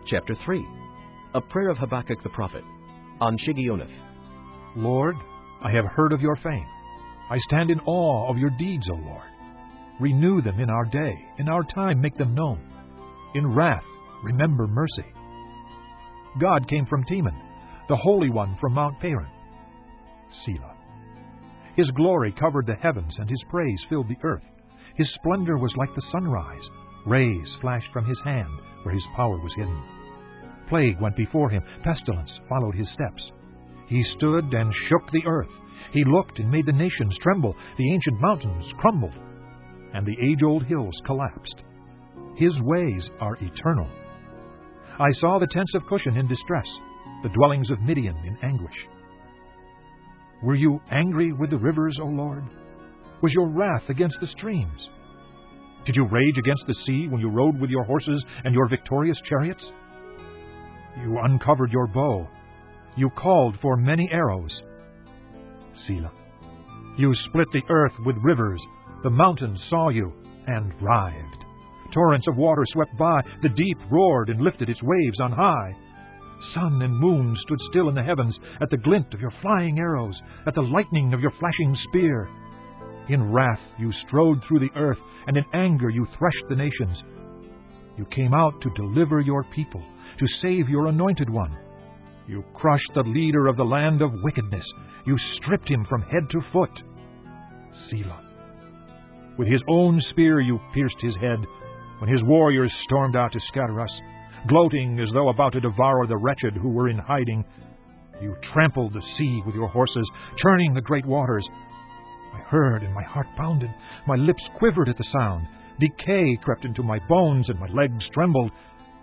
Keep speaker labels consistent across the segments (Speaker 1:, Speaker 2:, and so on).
Speaker 1: Chapter 3. A prayer of Habakkuk the prophet, on Shigionoth.
Speaker 2: Lord, I have heard of your fame. I stand in awe of your deeds, O Lord. Renew them in our day. In our time make them known. In wrath remember mercy. God came from Teman, the Holy One from Mount Paran. Selah. His glory covered the heavens, and his praise filled the earth. His splendor was like the sunrise. Rays flashed from his hand where his power was hidden. Plague went before him. Pestilence followed his steps. He stood and shook the earth. He looked and made the nations tremble. The ancient mountains crumbled, and the age-old hills collapsed. His ways are eternal. I saw the tents of Cushan in distress, the dwellings of Midian in anguish. Were you angry with the rivers, O Lord? Was your wrath against the streams? Did you rage against the sea when you rode with your horses and your victorious chariots? You uncovered your bow. You called for many arrows. Selah. You split the earth with rivers. The mountains saw you and writhed. Torrents of water swept by. The deep roared and lifted its waves on high. Sun and moon stood still in the heavens at the glint of your flying arrows, at the lightning of your flashing spear. In wrath you strode through the earth, and in anger you threshed the nations. You came out to deliver your people, to save your anointed one. You crushed the leader of the land of wickedness. You stripped him from head to foot. Selah. With his own spear you pierced his head, when his warriors stormed out to scatter us. Gloating as though about to devour the wretched who were in hiding. You trampled the sea with your horses, churning the great waters. I heard and my heart pounded. My lips quivered at the sound. Decay crept into my bones and my legs trembled.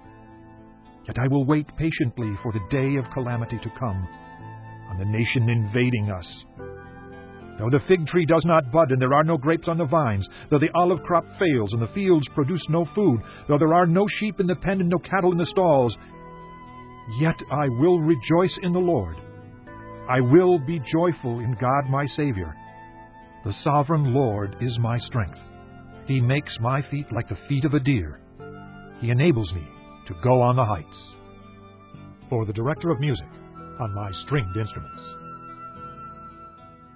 Speaker 2: Yet I will wait patiently for the day of calamity to come, on the nation invading us. Though the fig tree does not bud and there are no grapes on the vines, though the olive crop fails and the fields produce no food, though there are no sheep in the pen and no cattle in the stalls, yet I will rejoice in the Lord. I will be joyful in God my Savior. The sovereign Lord is my strength. He makes my feet like the feet of a deer. He enables me to go on the heights. For the director of music on my stringed instruments.